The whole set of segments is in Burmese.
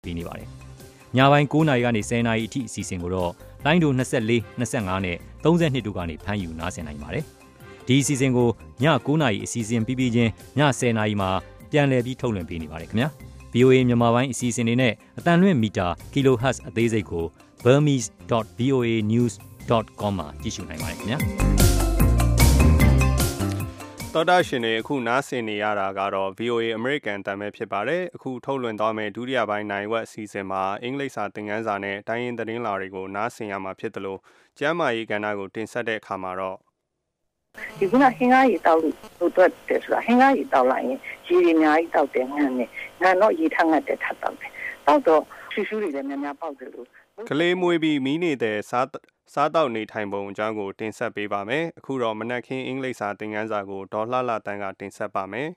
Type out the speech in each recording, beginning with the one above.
ပေးနေပါတယ်။ညပိုင်း9နာရီကနေ10နာရီအထိအစီအစဉ်ကိုတော့လိုင်းဒို24 25နဲ့32တို့ကနေဖမ်းယူနားဆင်နိုင်ပါတယ်။ဒီအစီအစဉ်ကိုည9နာရီအစီအစဉ်ပြီးပြီးချင်းည10နာရီမှာပြန်လည်ပြီးထုတ်လွှင့်ပေးနေပါတယ်ခင်ဗျာ။ VOA မြန်မာပိုင်းအစီအစဉ်တွေနဲ့အတန်လွင့်မီတာ kHz အသေးစိတ်ကို burmese.voanews.com မှာကြည့်ရှုနိုင်ပါတယ်ခင်ဗျာ။တော်တာရှင်တွေအခုနားဆင်နေရတာကတော့ VOA American တန်ပဲဖြစ်ပါတယ်။အခုထုတ်လွှင့်သွားမယ့်ဒုတိယပိုင်းနိုင်ဝက်အစီအစဉ်မှာအင်္ဂလိပ်စာသင်ခန်းစာနဲ့တိုင်းရင်းသတင်းလာတွေကိုနားဆင်ရမှာဖြစ်တယ်လို့ကျမ်းမာရေးကဏ္ဍကိုတင်ဆက်တဲ့အခါမှာတော့ဒီကနေ့ဟင်းကားရီတောက်လို့တွတ်တယ်ဆိုတာဟင်းကားရီတောက်လိုက်ရင်ရေတွေအများကြီးတောက်တယ်ငန်းနဲ့ငန်းတော့ရေထငတ်တဲ့ထပ်တောက်တယ်တောက်တော့ရှူရှူတွေလည်းများများပေါက်တယ်လို့ကလေးမွေးပြီးမီးနေတဲ့စားတောက်နေထိုင်ပုံအကြောင်းကိုတင်ဆက်ပေးပါမယ်အခုတော့မနက်ခင်းအင်္ဂလိပ်စာသင်ခန်းစာကိုဒေါ်လှလှတန်းကတင်ဆက်ပါမယ်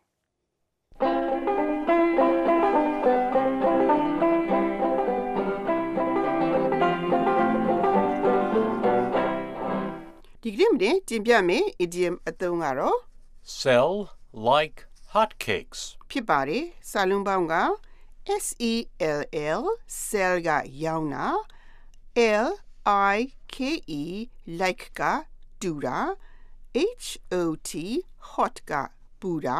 ဒီကနေ့မတင်ပြမယ် idiom အသုံးကတော့ sell like hotcakes ဖြစ်ပါတယ်စာလုံးပေါင်းက SELL sell ကရောင်းတာ LIKE like ကတူတာ HOT hot ကပူတာ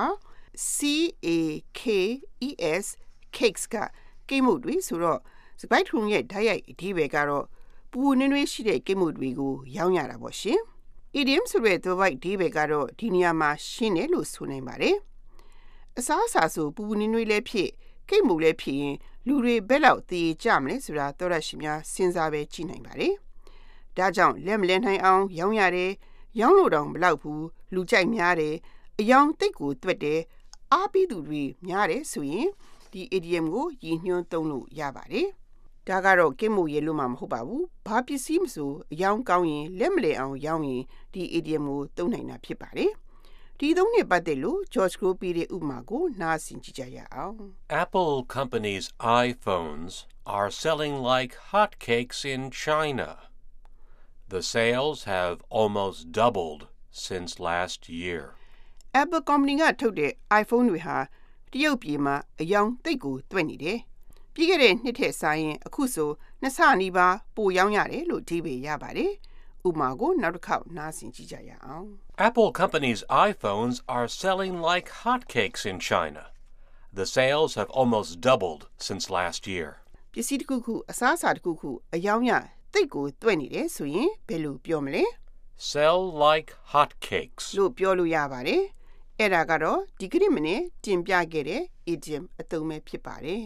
CAKES cakes ကကိတ်မုတ်တွေဆိုတော့စပိုက်ထုံရဲ့ဓာတ်ရိုက်အဓိပ္ပာယ်ကတော့ပူနွေးနွေးရှိတဲ့ကိတ်မုတ်တွေကိုရောင်းရတာပေါ့ရှင်idiom ဆိုတဲ့သွယ်ဝိုက်အဓိပ္ပာယ်ကတော့ဒီနေရာမှာရှင်းတယ်လို့ဆိုနိုင်ပါတယ်အစားအစာဆိုပူနွေးနွေးလည်းဖြစ်ကိတ်မုတ်လည်းဖြစ်ရင်လူတွေဘယ်လောက်သေကြမလဲဆိုတာသောရရှိများစဉ်းစားပဲကြည့်နိုင်ပါတယ်ဒါကြောင့်လက်မလဲနိုင်အောင်ရောင်းရတယ်ရောင်းလို့တော့မလောက်ဘူးလူကြိုက်များတယ်အယောင်တိတ်ကိုတွက်တယ်အားပေးသူတွေများတယ်ဆိုရင်ဒီ idiom ကိုရည်ညွှန်းသုံးလို့ရပါတယ်ဒါကတော့ကိတ်မုတ်ရဲ့လို့မှမဟုတ်ပါဘူးဘာပစ္စည်းမဆိုအယောင်ကောင်းရင်လက်မလဲအောင်ရောင်းရင်ဒီ idiom ကိုသုံးနိုင်တာဖြစ်ပါတယ်ဒီသုံးနဲ့ပတ်သက်လို့ George Crow ပြတဲ့ဥပမာကိုနားဆင်ကြည့်ကြရအောင် Apple Company's iPhones are selling like hotcakes in China. The sales have almost doubled since last year. Apple Company ကထုတ်တဲ့ iPhone တွေဟာတရုတ်ပြည်မှာအယောင်သိပ်ကိုတွက်နေတယ်ပြီးခဲ့တဲ့နှစ်ထက်ဆိုင်ရင်အခုဆိုနှစ်ဆနီးပါးပိုရောင်းရတယ်လို့ဒီပေရပါတယ်ဥပမာကိုနောက်တစ်ခေါက်နားဆင်ကြည့်ကြရအောင် Apple Company's iPhones are selling like hotcakes in China. The sales have almost doubled since last year. ပစ္စည်းတစ်ခုခုအစားအစာတစ်ခုခုအယောင်ရသိပ်ကိုတွက်နေတယ်ဆိုရင်ဘယ်လိုပြောမလဲ Sell like hotcakes လို့ပြောလို့ရပါတယ်အဲ့ဒါကတော့ဒီကနေ့မနေ့တင်ပြခဲ့တဲ့ idiom အသုံးပဲဖြစ်ပါတယ်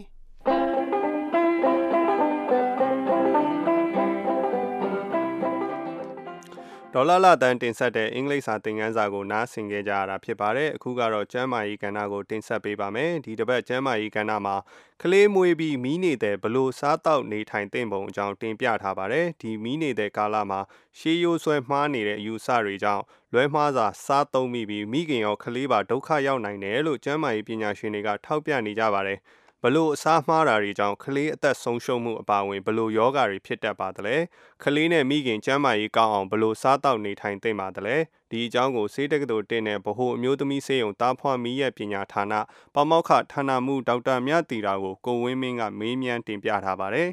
ဒေါ်လာလာတန်တင်ဆက်တဲ့အင်္ဂလိပ်စာသင်ခန်းစာကိုနားဆင်ကြရတာဖြစ်ပါတယ်အခုကတော့ကျမ်းမာရေးကဏ္ဍကိုတင်ဆက်ပေးပါမယ်ဒီတစ်ပတ်ကျမ်းမာရေးကဏ္ဍမှာကလေးမွေးပြီးမီးနေတဲ့ဘလို့စားတောက်နေထိုင်သင့်ပုံအကြောင်းတင်ပြထားပါတယ်ဒီမီးနေတဲ့ကာလမှာရှေးရိုးဆွဲမှားနေတဲ့အယူအဆတွေကြောင့်လွဲမှားစာစားသုံးပြီးမိခင်ရောကလေးပါဒုက္ခရောက်နိုင်တယ်လို့ကျမ်းမာရေးပညာရှင်တွေကထောက်ပြနေကြပါတယ်ဘလို့အစားမှားတာတွေကြောင့်ကလေးအသက်ဆုံးရှုံးမှုအပါအဝင်ဘလို့ယောဂတွေဖြစ်တတ်ပါသလဲကလေးနဲ့မိခင်ကျန်းမာရေးကောင်းအောင်ဘလို့စားတောက်နေထိုင်သင့်ပါသလဲဒီအကြောင်းကိုဆေးတက္ကသိုလ်တင်တဲ့ဗဟိုအမျိုးသမီးဆေးရုံတားဖွားမီးရဲ့ပညာဌာနပါမောက္ခဌာနမှူးဒေါက်တာမြတ်တီတာကိုကိုဝင်းမင်းကမေးမြန်းတင်ပြထားပါတယ်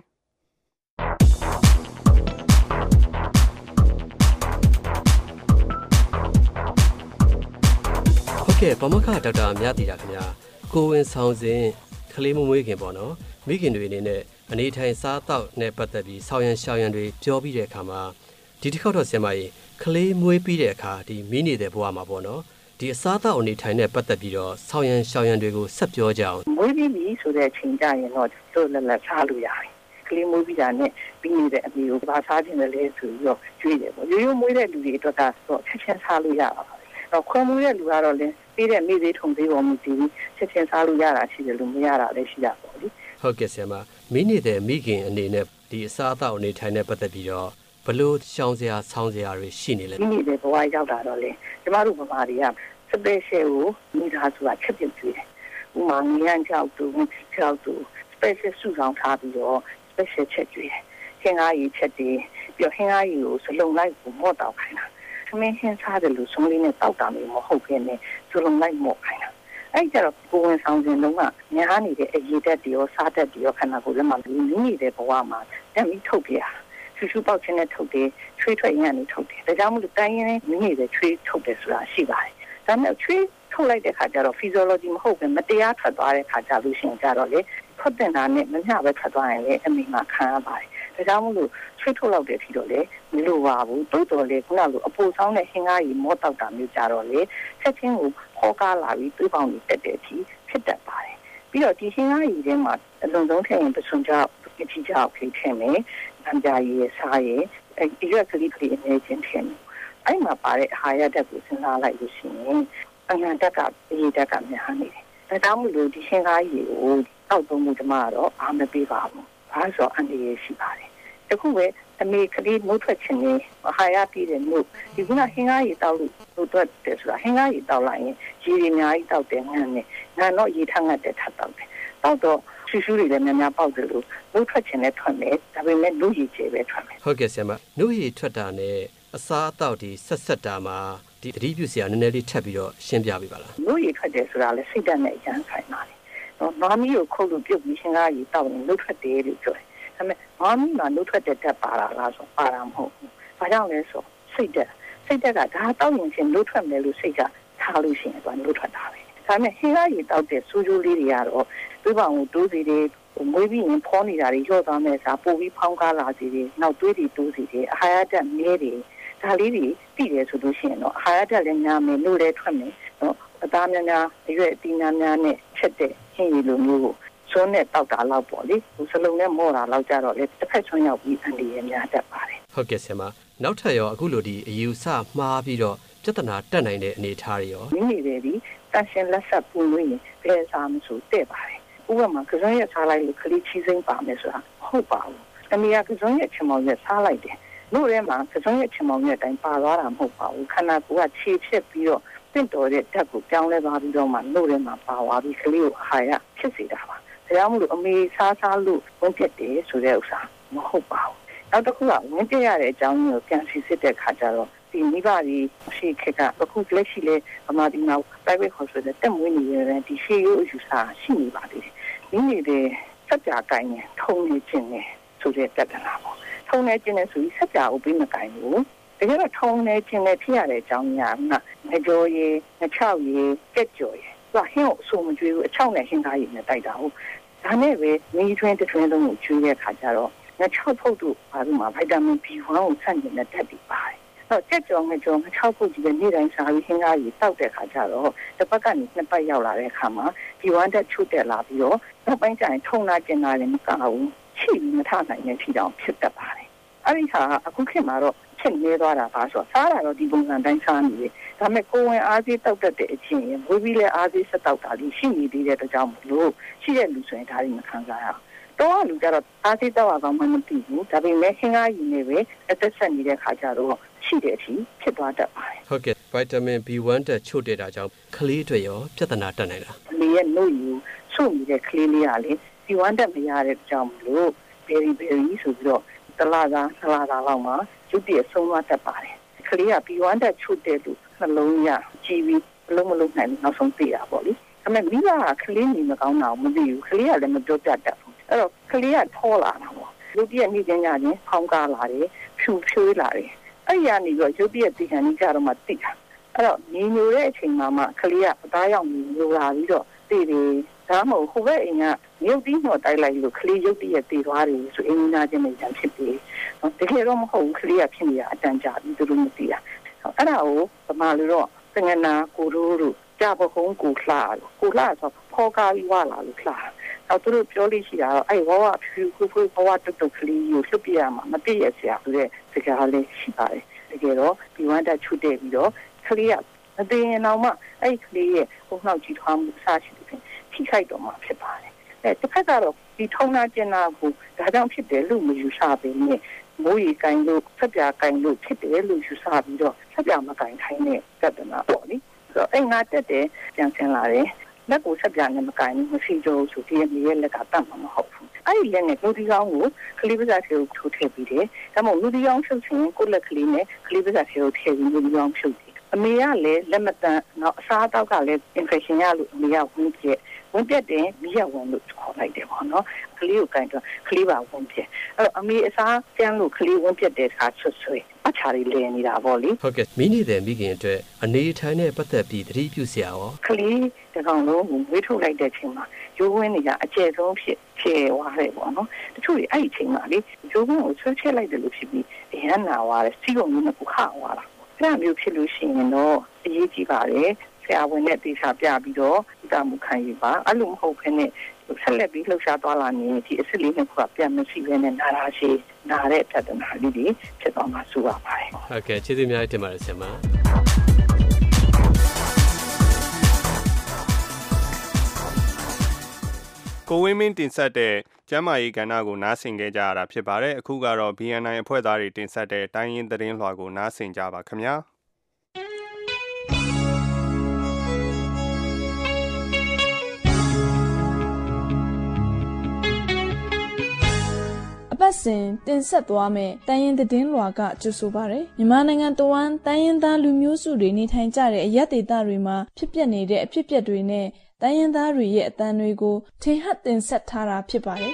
ဟုတ်ကဲ့ပါမောက္ခဒေါက်တာမြတ်တီတာခင်ဗျာကိုဝင်ဆောင်စဉ်ကလေးမမွေးခင်ပေါ့နော်မိခင်တွေအနေနဲ့အနေထိုင်စားတောက်နဲ့ပတ်သက်ပြီးဆောင်းရံရှောင်းရံတွေပြောပြီးတဲ့အခါမှာဒီတစ်ခေါက်တော့ဆရာမကြီးကလေးမွေးပြီးတဲ့အခါဒီမိနေတဲ့ဘဝမှာပေါ့နော်ဒီအစားတောက်အနေထိုင်နဲ့ပတ်သက်ပြီးတော့ဆောင်းရံရှောင်းရံတွေကိုဆက်ပြောကြအောင်မွေးပြီးပြီဆိုတဲ့အချိန်ကျရင်တော့တို့လည်းလက်စားလို့ရတယ်ကလေးမွေးပြီးတာနဲ့ပြီးနေတဲ့အမေကိုဘာစားခြင်းလဲဆိုပြီးတော့ကျွေးတယ်ပေါ့ရိုးရိုးမွေးတဲ့လူတွေအတွက်ကတော့ချက်ချင်းစားလို့ရပါပါတယ်တော့ခွဲမွေးတဲ့လူကတော့လည်းပြီးတဲ့မိသေးထုံသေးပေါ်မူတည်ပြီးချက်ချင်းစားလို့ရတာရှိတယ်လို့မရတာလည်းရှိတာပေါ့လေဟုတ်ကဲ့ဆရာမမိနေတဲ့မိခင်အနေနဲ့ဒီအစားအသောက်အနေထိုင်နဲ့ပတ်သက်ပြီးတော့ဘလို့ရှောင်းစရာဆောင်းစရာတွေရှိနေလဲမိနေတဲ့ဘဝရောက်တာတော့လေကျမတို့ဗမာတွေကစပယ်ရှယ်ကိုမိသားစုကချက်ပြကျွေးတယ်ဥမာငရမ်းကြောက်တူကြောက်တူစပယ်ရှယ်စုဆောင်ထားပြီးတော့စပယ်ရှယ်ချက်ကျွေးတယ်ဟင်းကားကြီးချက်တွေပြီးဟင်းကားကြီးကိုစလုံးလိုက်ကိုမော့တောက်ခိုင်းတာသမင်းဟင်းစားတယ်လို့ဆုံးလေးနဲ့တောက်တာမျိုးမဟုတ်ဘဲနဲ့စလုံးလိုက်မော့ခိုင်းတာအဲ့ကြတော့ကိုဝင်ဆောင်စဉ်တုန်းကများနေတဲ့အရေးတက်တွေရောစားတက်တွေရောခန္ဓာကိုယ်ထဲမှာမိနေတဲ့ဘဝမှာတက်ပြီးထုတ်ပြရဆူဆူပေါက်ခြင်းနဲ့ထုတ်တယ်ချွေးထွက်ရင်ကနေထုတ်တယ်ဒါကြောင့်မို့လို့တိုင်းရင်းမိနေတဲ့ချွေးထုတ်တယ်ဆိုတာရှိပါတယ်ဒါပေမဲ့ချွေးထုတ်လိုက်တဲ့ခါကျတော့ physiology မဟုတ်ဘဲမတရားထွက်သွားတဲ့ခါကျလို့ရှိရင်ကြတော့လေထွက်တဲ့နာနဲ့မမျှပဲထွက်သွားရင်လေအမိမှာခံရပါတယ်ဒါကြောင့်မို့လို့ချွေးထုတ်လောက်တဲ့အထိတော့လေမလိုပါဘူးတိုးတော်လေခုနလိုအပူဆောင်တဲ့ဟင်းကားကြီးမောတောက်တာမျိုးကြတော့လေချက်ချင်းကိုခေါ်ကားလာပြီးသွေးပေါင်တွေတက်တဲ့အထိဖြစ်တတ်ပါတယ်ပြီးတော့ဒီဟင်းကားကြီးထဲမှာအလုံးစုံထည့်ရင်ပစွန်ကြောက်အချီကြောက်ခေထည့်မယ်အန်ကြရည်စားရည်ဒီရွက်ကလေးကလေးအနေချင်းထည့်မယ်အဲ့မှာပါတဲ့အာဟာရဓာတ်ကိုစဉ်းစားလိုက်လို့ရှိရင်အညာဓာတ်ကအရေးဓာတ်ကများနေတယ်ဒါကြောင့်မို့လို့ဒီဟင်းကားကြီးကိုတောက်သုံးမှုဓမ္မကတော့အားမပေးပါဘူးဘာလို့ဆိုအန်ဒီရရှိပါတယ်တခုပဲအမေကလေးနှုတ်ထွက်ခြင်းနဲ့အာဟာရပြည့်တဲ့နှုတ်ဒီကဟင်းကားကြီးတောက်လို့နှုတ်ထွက်တယ်ဆိုတာဟင်းကားကြီးတောက်လိုက်ရင်ရေတွေအများကြီးတောက်တယ်ငန်းနဲ့ငန်းတော့ရေထငတ်တဲ့ထပ်တောက်တယ်တောက်တော့ရှူရှူတွေလည်းများများပေါက်တယ်လို့နှုတ်ထွက်ခြင်းနဲ့ထွက်မယ်ဒါပေမဲ့နှုတ်ရည်ကျဲပဲထွက်မယ်ဟုတ်ကဲ့ဆရာမနှုတ်ရည်ထွက်တာနဲ့အစားအသောက်ဒီဆက်တာမှာဒီသတိပြုစရာနည်းနည်းလေးထပ်ပြီးတော့ရှင်းပြပေးပါလားနှုတ်ရည်ထွက်တယ်ဆိုတာလည်းစိတ်ဓာတ်နဲ့အကျန်းဆိုင်ပါလေနော်မာမီကိုခုတ်လို့ပြုတ်ပြီးဟင်းကားကြီးတောက်ရင်နှုတ်ထွက်တယ်လို့ပြောတယ်ဒါပေမဲ့မာမီမှာနှုတ်ထွက်တဲ့တက်ပါတာလားဆိုပါတာမဟုတ်ဘူး။ဘာကြောင့်လဲဆိုစိတ်တက်ကဒါတောက်ရင်ချင်းနှုတ်ထွက်မယ်လို့စိတ်ကထားလို့ရှိရင်တော့နှုတ်ထွက်တာပဲ။ဒါပေမဲ့ဟင်းကားကြီးတောက်တဲ့စူးကျိုးလေးတွေကတော့သွေးပေါင်ကိုတိုးစီတွေမွေးပြီးရင်ဖောနေတာတွေရော့သွားမယ်စားပို့ပြီးဖောင်းကားလာစီတွေနောက်သွေးတွေတိုးစီတွေအာဟာရဓာတ်မြဲတွေဒါလေးတွေတည်တယ်ဆိုလို့ရှိရင်တော့အာဟာရဓာတ်လည်းများမယ်လို့လည်းထွက်မယ်နော်အသားများများအရွက်အသီးများများနဲ့ချက်တဲ့ဟင်းရည်လိုမျိုးကိုစွန်းနဲ့တောက်တာလောက်ပေါ့လေစလုံးနဲ့မော့တာလောက်ကြတော့လေတစ်ဖက်ဆွန်းရောက်ပြီးအန်ဒီရများတတ်ပါတယ်ဟုတ်ကဲ့ဆရာမနောက်ထပ်ရောအခုလိုဒီအယူဆမှားပြီးတော့ပြဿနာတက်နိုင်တဲ့အနေအထားတွေရောမိမိတွေဒီတန်ရှင်လက်ဆက်ပူလို့ရင်ဘယ်စားမဆိုတဲ့ပါတယ်ဥပမာကစုံရက်စားလိုက်လို့ခလေးချီစိမ့်ပါမယ်ဆိုတာဟုတ်ပါဘူးအမေကကစုံရက်ချင်မောင်ရက်စားလိုက်တယ်လို့ထဲမှာကစုံရက်ချင်မောင်ရက်တိုင်းပါသွားတာမဟုတ်ပါဘူးခန္ဓာကိုယ်ကခြေဖြစ်ပြီးတော့တင့်တော်တဲ့ဓာတ်ကိုပြောင်းလဲသွားပြီးတော့မှလို့ထဲမှာပါသွားပြီးခလေးကိုအာဟာရဖြစ်စေတာပါဒါကြောင့်မို့လို့အမေစားလို့ဝင်ပြတ်တယ်ဆိုတဲ့ဥစ္စာမဟုတ်ပါဘူးနောက်တစ်ခုကဝင်ပြတ်ရတဲ့အကြောင်းကိုပြန်စီစစ်တဲ့ခါကျတော့ဒီမိဘကြီးရှိခက်ကအခုလက်ရှိလေအမဒီမှာ private hospital တက်မွေးနေရင်ဒီရှေးရိုးအယူဆရှိနေပါသေးတယ်မိမိတွေစက်ပြကိုင်းနေထုံနေခြင်းနဲ့ဆိုတဲ့ပြဿနာပေါ့ထုံနေခြင်းနဲ့ဆိုပြီးစက်ပြကိုပြီးမကိုင်းဘူးတကယ်တော့ထုံနေခြင်းနဲ့ဖြစ်ရတဲ့အကြောင်းညာကငကြောရည်ငချောက်ရည်ကြက်ကြော်ရည်ဟင်းကိုအဆိုမကျွေးဘူးအချောက်နဲ့ဟင်းကားရည်နဲ့တိုက်တာဟုတ်ဒါနဲ့ပဲမီးထွင်းတစ်ထွင်းလုံးကိုကျွေးတဲ့ခါကျတော့ငချောက်ဖုတ်တို့ဘာလို့မှဗိုက်တာမင် B1 ကိုဆန့်ကျင်တဲ့ဓာတ်တွေပါတယ်တော့ကြက်ကြော်ငကြော်ငချောက်ဖုတ်ကြီးတဲ့နေ့တိုင်းစားပြီးဟင်းကားရည်တောက်တဲ့ခါကျတော့တစ်ပတ်ကနေနှစ်ပတ်ရောက်လာတဲ့အခါမှာ B1 ဓာတ်ချုပ်တက်လာပြီးတော့နောက်ပိုင်းကျရင်ထုံလာကျင်လာတယ်မကဘူးချိပြီးမထနိုင်တဲ့ထိတောင်ဖြစ်တတ်ပါတယ်အဲ့ဒီဟာအခုခေတ်မှာတော့ဖြစ်နေသွားတာပါဆိုတော့စားတာတော့ဒီပုံစံတိုင်းစားနေတယ်ဒါပေမဲ့ကိုဝင်အားကြီးတောက်တတ်တဲ့အချင်းရင်ဝေးပြီးလဲအားကြီးဆက်တောက်တာလေးရှိနေသေးတဲ့အတွက်ကြောင့်မလို့ရှိတဲ့လူဆိုရင်ဒါတွေမခံစားရအောင်တော့လူကြတော့အားကြီးတောက်အောင်မှမသိဘူးဒါပေမဲ့ဟင်းကားရည်နဲ့ပဲအသက်ဆက်နေတဲ့ခါကျတော့ရှိတဲ့အထိဖြစ်သွားတတ်ပါတယ်ဟုတ်ကဲ့ဗိုက်တာမင် B1 တက်ချို့တဲ့တာကြောင့်ကလေးတွေရောပြဿနာတက်နိုင်လားကလေးရဲ့နှုတ်ယူဆို့နေတဲ့ကလေးလေးကလေ B1 တက်မရတဲ့ကြောင့်မလို့ very very ဆိုပြီးတော့တလားသားလောက်မှာရုပ်တရက်ဆုံးသွားတတ်ပါတယ်ကလေးက B1 တက်ချို့တဲ့လူနှလုံးရကြည်ပြီးမလုံးနိုင်နောက်ဆုံးသိတာပေါ့လေဒါပေမဲ့မိဘကကလေးနေမကောင်းတာမသိဘူးကလေးကလည်းမပြောတတ်ဘူးအဲ့တော့ကလေးကထောလာတာပေါ့ရုပ်တရက်နေချင်းညချင်းဖောင်းကားလာတယ်ဖြူဖြွေးလာတယ်အဲ့ရနေပြီးရုပ်တရက်သိခံနေကြတော့မှသိတာအဲ့တော့ညီညိုတဲ့အချိန်မှာမှကလေးကအသားရောက်နေလိုလာပြီးတော့သိတယ်ဒါမှမဟုတ်ဟိုဘက်အိမ်ကမြုပ်ပြီးတော့တိုက်လိုက်လို့ကလေးရုပ်တရက်သိသွားတယ်ဆိုအင်းနာချင်းနဲ့ကြံဖြစ်ပြီးတကယ်တော့မဟုတ်ဘူးကလေးကဖြစ်နေတာအတန်ကြာပြီးသူတို့မသိတာအဲ့ဒါကိုဗမာလူတော့တငနာကိုတို့ကြပခုံးကိုလှလို့ကိုလှဆိုဖောကားပြီးဝလာလို့လှနောက်သူတို့ပြောလို့ရှိတာတော့အဲ့ဝါဖြူခွေးဘဝတုတ်တုတ်ကလေးကိုလှုပ်ပြရမှာမသိရစရာဆိုတဲ့စကားလေးရှိပါတယ်တကယ်တော့ဒီဝမ်းတက်ချွတ်တဲ့ပြီးတော့ကလေးကမသိရင်တော့မှအဲ့ကလေးရဲ့ဟိုနှောက်ကြည့်ထွားမှုစားရှိတယ်ထိခိုက်တော့မှဖြစ်ပါတယ်တစ်ခါကတော့ဒီထုံနာကျင်နာကိုဒါကြောင့်ဖြစ်တယ်လို့မယူဆပေနဲ့မိုးရီကိုင်လို့ဆက်ပြကိုင်လို့ဖြစ်တယ်လို့ယူဆပြီးတော့ဆက်ပြမကိုင်ထိုင်းတဲ့ပြဿနာပေါ့လေဆိုတော့အဲ့ငါတက်တယ်ပြန်ဆင်းလာတယ်လက်ကိုဆက်ပြနဲ့မကိုင်ဘူးမရှိကြဘူးဆိုဒီရဲ့လက်ကတတ်မှာမဟုတ်ဘူးအဲ့ဒီလက်နဲ့လူဒီကောင်းကိုကလေးပစားထဲကိုထိုးထည့်ပြီးတယ်ဒါမှမဟုတ်လူဒီကောင်းဖြုတ်ခြင်းကိုလက်ကလေးနဲ့ကလေးပစားထဲကိုထည့်ပြီးလူဒီကောင်းဖြုတ်တယ်အမေကလည်းလက်မတန်နော်အစားအသောက်ကလည်း infection ရလို့အမေကဝင်ပြတယ်မိရဝင်လို့ခေါ်လိုက်တယ်ပေါ့နော်ကလေးကိုကန်တော့ကလေးပါဝင်ပြအဲ့တော့အမေအစားကျန်းလို့ကလေးဝင်ပြတဲ့အခါဆွေအချာလေးလဲနေတာပေါ့လေဟုတ်ကဲ့မိနေတဲ့မိခင်အတွက်အနေထိုင်နဲ့ပတ်သက်ပြီးသတိပြုစရာရောကလေးတကောင်လုံးကိုဝေးထုတ်လိုက်တဲ့ချိန်မှာရိုးဝင်းနေကအကျယ်ဆုံးဖြစ်သွားတယ်ပေါ့နော်တချို့အဲ့ဒီချိန်မှာလေရိုးဝင်းကိုဆွဲချက်လိုက်တယ်လို့ဖြစ်ပြီးအရန်နာသွားတယ်စီးကုန်မျိုးနဲ့ကိုခါသွားတာအဲ့လိုမျိုးဖြစ်လို့ရှိရင်တော့အရေးကြီးပါတယ်ဆရာဝန်နဲ့တေချာပြပြီးတော့ဒီကမှုခံယူပါအဲ့လိုမဟုတ်ဘဲနဲ့ဆက်လက်ပြီးလှုပ်ရှားသွားလာနေဒီအစ်စ်လေးနှစ်ခုကပြန်မရှိဘဲနဲ့နာတာရှိနာတဲ့ပြဿနာလေးတွေဖြစ်သွားမှာစိုးရပါတယ်ဟုတ်ကဲ့ကျေးဇူးများတင်ပါတယ်ဆရာမကိုဝင်းမင်းတင်ဆက်တဲ့ကျမ်းမာရေးကဏ္ဍကိုနားဆင်ခဲ့ကြရတာဖြစ်ပါတယ်အခုကတော့ BNI အဖွဲ့သားတွေတင်ဆက်တဲ့တိုင်းရင်းသတင်းလွှာကိုနားဆင်ကြပါခင်ဗျာအပတ်စဉ်တင်ဆက်သွားမယ့်တိုင်းရင်းသတင်းလွှာကကြိုဆိုပါရယ်မြန်မာနိုင်ငံတဝန်းတိုင်းရင်းသားလူမျိုးစုတွေနေထိုင်ကြတဲ့အရပ်ဒေသတွေမှာဖြစ်ပျက်နေတဲ့အဖြစ်အပျက်တွေနဲ့တိုင်းရင်းသားတွေရဲ့အသံတွေကိုထင်ဟပ်တင်ဆက်ထားတာဖြစ်ပါတယ်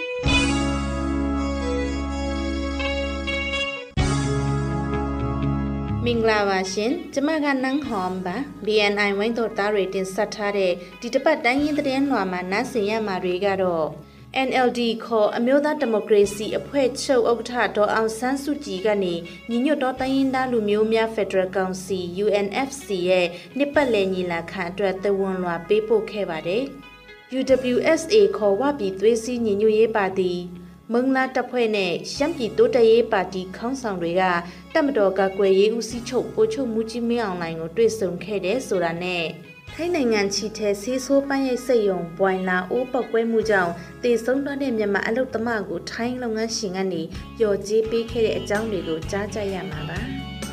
မင်္ဂလာပါရှင်ကျမကနန်းဟောမ်ပါ BNI ဝိုင်းတော်သားတွေတင်ဆက်ထားတဲ့ဒီတစ်ပတ်တိုင်းရင်းသတင်းလွှာမှာနားဆင်ရမှာတွေကတော့ NLD ခေါ်အမျိုးသားဒီမိုကရေစီအဖွဲ့ချုပ်ဥက္ကဋ္ဌဒေါ်အောင်ဆန်းစုကြည်ကနေညီညွတ်သောတိုင်းရင်းသားလူမျိုးများဖက်ဒရယ်ကောင်စီ UNFC ရဲ့နှစ်ပတ်လည်ညီလာခံအတွက်သဝန်လွှာပေးပို့ခဲ့ပါတယ်။ UWSA ခေါ်ဝပြည်သွေးစည်းညီညွတ်ရေးပါတီမုံလာတပ်ဖွဲ့နဲ့ရှမ်းပြည်တိုးတက်ရေးပါတီခေါင်းဆောင်တွေကတပ်မတော်ကာကွယ်ရေးဦးစီးချုပ်ပို့ချုပ်မှုကြီးမင်းအောင်လှိုင်ကိုတွေ့ဆုံခဲ့တယ်ဆိုတာနဲ့ထိုင်းနိုင်ငံချီထဲဆေးဆိုးပန်းရိပ်စိတ်ယုံပွိုင်လာအိုးပောက်ကွဲမှုကြောင့်တည်ဆုံးသွားတဲ့မြန်မာအလုတ်သမားကိုထိုင်းလုပ်ငန်းရှင်ကနေပျော်ကြေးပေးခဲ့တဲ့အကြောင်းတွေကိုကြားကြရမှာပါ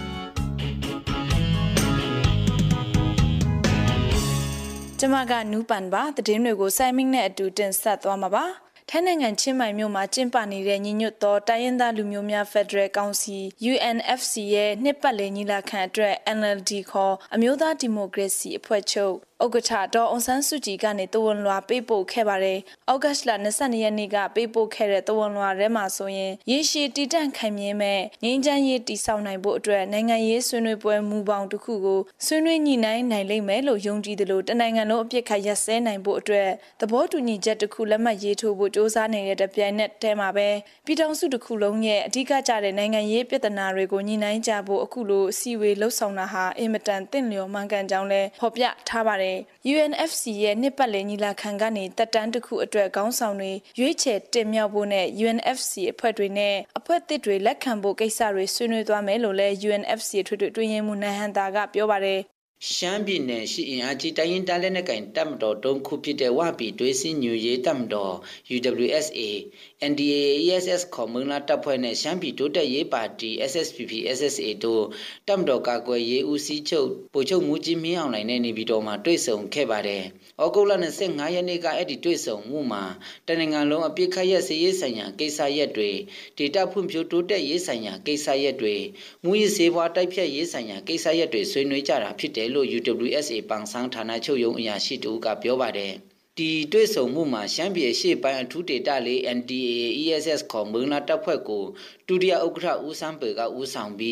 ကျမကနူးပန်ပါသတင်းတွေကိုစိုင်းမင်းနဲ့အတူတင်ဆက်သွားမှာပါထိုင်းနိုင်ငံချင်းမိုင်မြို့မှာကျင်းပနေတဲ့ညီညွတ်သောတိုင်းရင်းသားလူမျိုးများဖက်ဒရယ်ကောင်စီ UNFC ရဲ့နှစ်ပတ်လည်ညီလာခံအတွက် NLD ခေါ်အမျိုးသားဒီမိုကရေစီအဖွဲ့ချုပ်ဥက္ကဋ္ဌဒေါ်အောင်ဆန်းစုကြည်ကနေတဝန်လွှာပေးပို့ခဲ့ပါတယ်။ဩဂတ်စ်လ22ရက်နေ့ကပေးပို့ခဲ့တဲ့တဝန်လွှာထဲမှာဆိုရင်ရေရှည်တည်တံ့ခိုင်မြဲမဲ့ငြိမ်းချမ်းရေးတည်ဆောက်နိုင်ဖို့အတွက်နိုင်ငံရေးဆွေးနွေးပွဲမူပေါင်းတစ်ခုကိုဆွေးနွေးညှိနှိုင်းနိုင်လိမ့်မယ်လို့ယုံကြည်တယ်လို့တနိုင်ငံလုံးအပြစ်ခတ်ရပ်စဲနိုင်ဖို့အတွက်သဘောတူညီချက်တစ်ခုလက်မှတ်ရေးထိုးဖို့စ조사နေတဲ့ပြိုင်နက်တဲမှာပဲပြည်ထောင်စုတစ်ခုလုံးရဲ့အဓိကကျတဲ့နိုင်ငံရေးပြဿနာတွေကိုညှိနှိုင်းကြဖို့အခုလိုအစည်းအဝေးလှုပ်ဆောင်တာဟာအင်မတန်တင့်လျော်မှန်ကန်ကြောင်းလဲဖော်ပြထားပါတယ်။ UNFC ရဲ့နှစ်ပတ်လည်ညီလာခံကနေတက်တန်းတစ်ခုအတွက်ခေါင်းဆောင်တွေရွေးချယ်တင်မြှောက်ဖို့နဲ့ UNFC အဖွဲ့တွေနဲ့အဖွဲ့သစ်တွေလက်ခံဖို့ကိစ္စတွေဆွေးနွေးသွားမယ်လို့လဲ UNFC ထွေထွေတွင်းရင်မှုနဟန်တာကပြောပါတယ်ရှမ်းပြည်နယ်ရှိအင်အားကြီးတိုင်းရင်းသားလက်နက်ကိုင်တပ်မတော်တုံးခုဖြစ်တဲ့ဝပြည်သွေးစည်းညွရေးတပ်မတော် UWSA NDAA-ESS ခေါ်မုံလာတပ်ဖွဲ့နဲ့ရှမ်းပြည်တိုးတက်ရေးပါတီ SSPP/SSA တို့တပ်မတော်ကာကွယ်ရေးဦးစီးချုပ်ပို့ချုပ်မှုကြီးမင်းအောင်လှိုင်နဲ့နေပြည်တော်မှာတွေ့ဆုံခဲ့ပါတယ်။ဩဂုတ်လ25ရက်နေ့ကအဲ့ဒီတွေ့ဆုံမှုမှာတနင်္ဂနွေလုံးအပြစ်ခတ်ရက်စရေးဆိုင်ရာကိစ္စရပ်တွေဒေတာဖွံ့ဖြိုးတိုးတက်ရေးဆိုင်ရာကိစ္စရပ်တွေမူရည်စေဘွားတိုက်ဖြတ်ရေးဆိုင်ရာကိစ္စရပ်တွေဆွေးနွေးကြတာဖြစ်တယ်လို့ UWSA ပန်ဆန်းဌာနချုပ်ရုံးအရာရှိတူကပြောပါတယ်ဒီတွေ့ဆုံမှုမှာရှမ်းပြည်ရှေ့ပိုင်းအထူးဒေတာလေး NDAA-ESS ခေါ်မုံလာတပ်ဖွဲ့ကိုဒုတိယဥက္ကဋ္ဌဦးစန်းပေကဦးဆောင်ပြီး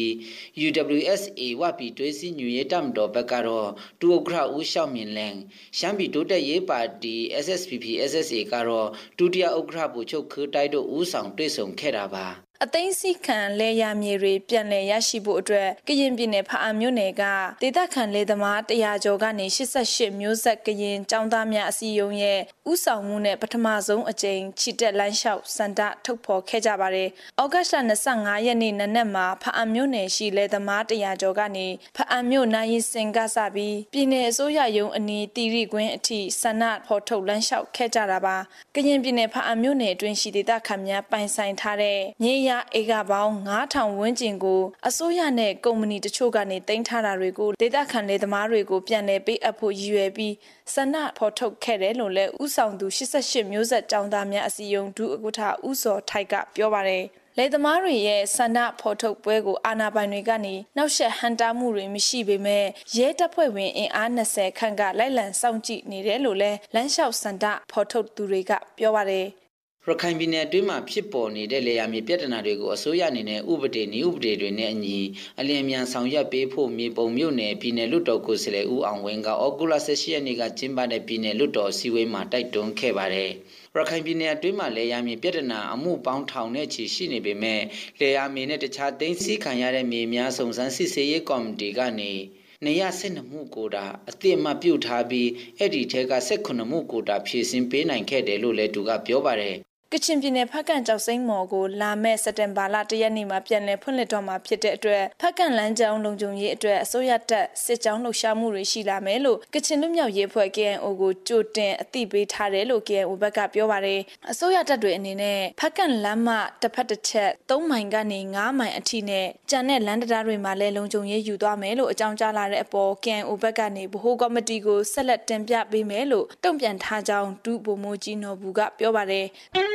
UWSA ဝပြည်သွေးစည်းညွရေးတပ်မတော်ဘက်ကတော့ဒုဥက္ကဋ္ဌဦးရှောက်မြင့်လန်းရှမ်းပြည်တိုးတက်ရေးပါတီ SSPP/SSA ကတော့ဒုတိယဥက္ကဋ္ဌဗိုလ်ချုပ်ခឺတိုက်တို့ဦးဆောင်တွေ့ဆုံခဲ့တာပါအသိစိခံလဲရမြေတွေပြန်လည်ရရှိဖို့အတွက်ကရင်ပြည်နယ်ဖအာမြို့နယ်ကဒေသခံလေသမား100ကျော်ကနေ88မျိုးဆက်ကရင်ចောင်းသားများအစည်းအရုံးရဲ့ဥဆောင်မှုနဲ့ပထမဆုံးအကြိမ်ချီတက်လမ်းလျှောက်စန္ဒထုတ်ဖော်ခဲ့ကြပါတယ်။ဩဂတ်စ်လ25ရက်နေ့နနက်မှာဖအာမြို့နယ်ရှိလေသမား100ကျော်ကနေဖအာမြို့နိုင်ရင်စင်ကစပြီးပြည်နယ်အစိုးရရုံးအနီးတီရီကွင်းအထိစန္ဒဖော်ထုတ်လမ်းလျှောက်ခဲ့ကြတာပါ။ကရင်ပြည်နယ်ဖအာမြို့နယ်အတွင်းရှိဒေသခံများပိုင်ဆိုင်ထားတဲ့မြေရယာဧကပေါင်း9000ဝန်းကျင်ကိုအစိုးရနဲ့ကုမ္ပဏီတချို့ကနေတင်ထားတာတွေကိုဒေသခံလယ်သမားတွေကိုပြန်လည်ပေးအပ်ဖို့ရည်ရွယ်ပြီးဆန္ဒဖော်ထုတ်ခဲ့တယ်လို့လည်းဥဆောင်သူ88မျိုးဆက်ကျောင်းသားများအစည်းအရုံးဒုဥက္ကဋ္ဌဦးစောထိုက်ကပြောပါတယ်လယ်သမားတွေရဲ့ဆန္ဒဖော်ထုတ်ပွဲကိုအာဏာပိုင်တွေကနေနောက်ဆက်ဟန်တာမှုတွေမရှိပေမဲ့ရဲတပ်ဖွဲ့ဝင်အင်အား20ခန့်ကလိုက်လံစောင့်ကြည့်နေတယ်လို့လည်းလမ်းလျှောက်ဆန္ဒဖော်ထုတ်သူတွေကပြောပါတယ်ရခိုင်ပြည်နယ်အတွင်းမှာဖြစ်ပေါ်နေတဲ့လေယာဉ်မြေပြဿနာတွေကိုအစိုးရအနေနဲ့ဥပဒေနည်းဥပဒေတွေနဲ့အညီအလျင်အမြန်ဆောင်ရွက်ပေးဖို့မြေပုံမြို့နယ်ပြည်နယ်လွှတ်တော်ကိုယ်စားလှယ်ဦးအောင်ဝင်းကဩဂုတ်လ18ရက်နေ့ကကျင်းပတဲ့ပြည်နယ်လွှတ်တော်အစည်းအဝေးမှာတိုက်တွန်းခဲ့ပါတယ်။ရခိုင်ပြည်နယ်အတွင်းမှာလေယာဉ်မြေပြဿနာအမှုပေါင်းထောင်နဲ့ချီရှိနေပေမဲ့လေယာဉ်မြေနဲ့တခြားသိမ်းဆည်းခံရတဲ့မြေများစုံစမ်းစစ်ဆေးရေးကော်မတီကနေ112မှုကိုတာအတိအမှပြုတ်ထားပြီးအဲ့ဒီထဲက18မှုကိုတာဖြည့်ဆင်းပေးနိုင်ခဲ့တယ်လို့လည်းသူကပြောပါတယ်ကချင်ပြည်နယ်ဖက်ကန်ကျောက်စိမ်းမော်ကိုလာမဲ့စက်တင်ဘာလ1ရက်နေ့မှာပြန်လည်ဖွင့်လှစ်တော့မှာဖြစ်တဲ့အတွက်ဖက်ကန်လမ်းကြောင်းလုံခြုံရေးအတွက်အစိုးရတပ်စစ်ကြောင်းလှုပ်ရှားမှုတွေရှိလာမယ်လို့ကချင်လူမျိုးရေးဖွဲ့ KNO ကိုကြိုတင်အသိပေးထားတယ်လို့ KNO ဘက်ကပြောပါတယ်အစိုးရတပ်တွေအနေနဲ့ဖက်ကန်လမ်းမတစ်ဖက်တစ်ချက်3မိုင်ကနေ9မိုင်အထိနဲ့ကျန်တဲ့လမ်းတရားတွေမှာလည်းလုံခြုံရေးယူသွားမယ်လို့အကြောင်းကြားလာတဲ့အပေါ် KNO ဘက်ကနေဗဟိုကော်မတီကိုဆက်လက်တင်ပြပေးမယ်လို့တုံ့ပြန်ထားကြောင်းဒုဗိုလ်မှူးကြီးနော်ဘူးကပြောပါတယ်